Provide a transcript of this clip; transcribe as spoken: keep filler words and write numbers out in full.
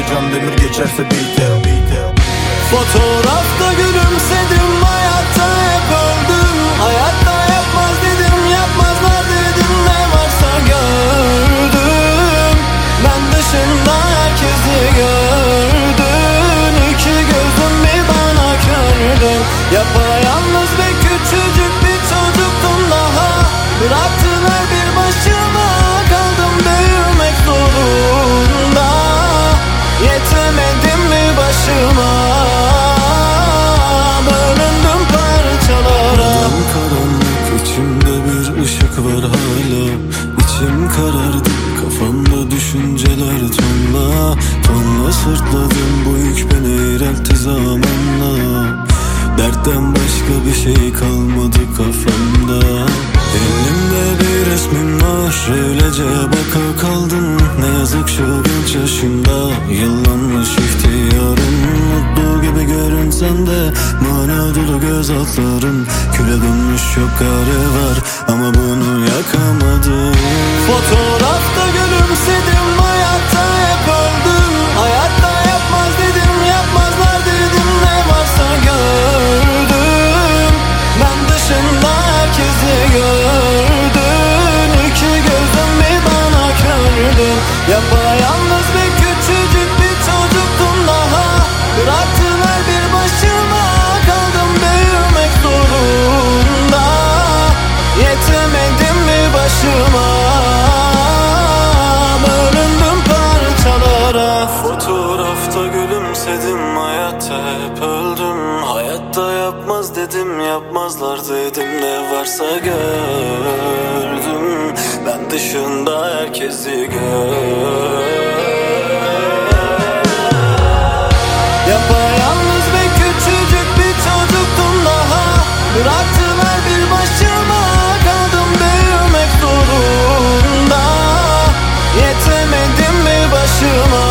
Can Demir geçerse beat'e. Fotoğrafta gülümsedim, hayatta hep öldüm. Hayatta yapmaz dedim, yapmazlar dedim, ne varsa gördüm. Ben dışında herkesi gördüm. İki gözüm bir bana kördün. Yapayalnız ve küçücük bir çocuktum daha. Bıraktılar bir başıma, kaldım büyümek zorunda. Yetemedim mi başıma, bölündüm parçalara. Neden karanlık, içimde bir ışık var hala. İçim karardı, kafamda düşünceler tonla tonla sırtladım, bu yük beni eğreltti zamanla. Dertten başka bir şey kalmadı kafamda. Elimde bir resmim var, öylece baka kaldım. Ne yazık şu genç yaşımda, yıllanmış ihtiyarım. Mutlu gibi görünsem de mana dolu göz altlarım. Küle dönmüş çok kare var ama bunu yakamadım. Fotoğrafta gülümsedim, hayatta hep öldüm. Hayatta yapmaz dedim, yapmazlar dedim, ne varsa gördüm. Ben dışında herkesi gördüm. İki gözüm bir bana kördün. Yapayalnız ve küçücük bir çocuktum daha. Bıraktılar bir başıma, kaldım büyümek zorunda. Yetemedim mi başıma, bölündüm parçalara. Fotoğrafta gülümsedim, hayatta hep öldüm. Hayatta yapmaz dedim, yapmazlar dedim, ne varsa gördüm. Ben dışında herkesi gördüm. Yapayalnız ve küçücük bir çocuktum daha. Bıraktılar bir başıma, kaldım büyümek zorunda. Yetemedim mi başıma,